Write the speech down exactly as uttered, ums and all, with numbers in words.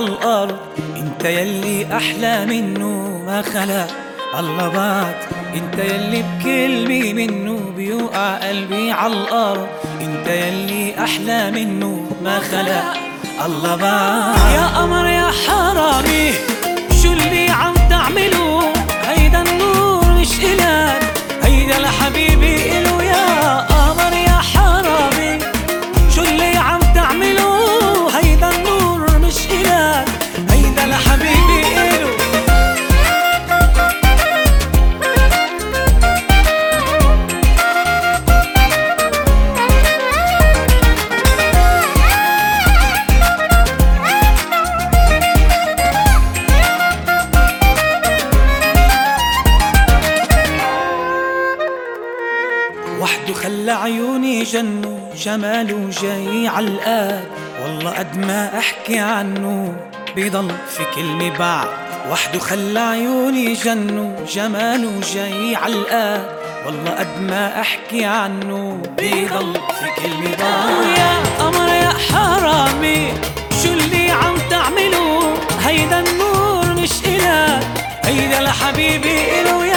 عالأرض. انت يلي احلى منه ما خلق الله بعد، انت يلي بكلمة منه بيوقع قلبي عالأرض. انت يلي احلى منه ما خلق الله بعد. يا قمر يا حرامي شو اللي عم تعملوا؟ هيدا النور مش إلك، هيدا لحبيبي إلو. يا قمر يا حرامي شو اللي عم تعملوا؟ هيدا النور مش إلك، هيدا لحبيبي إلو. وحده خلى عيوني جنوا، جماله جاي عالقاد. والله قد ما احكي عنه بيضل في كلمة بعد. وحده خلى عيوني جنوا، جماله جاي عالقاد. والله قد ما احكي عنه بيضل في كلمة بعد. يا قمر يا حرامي شو اللي عم تعملوا؟ هيدا النور مش إلك، هيدا لحبيبي إلو. يا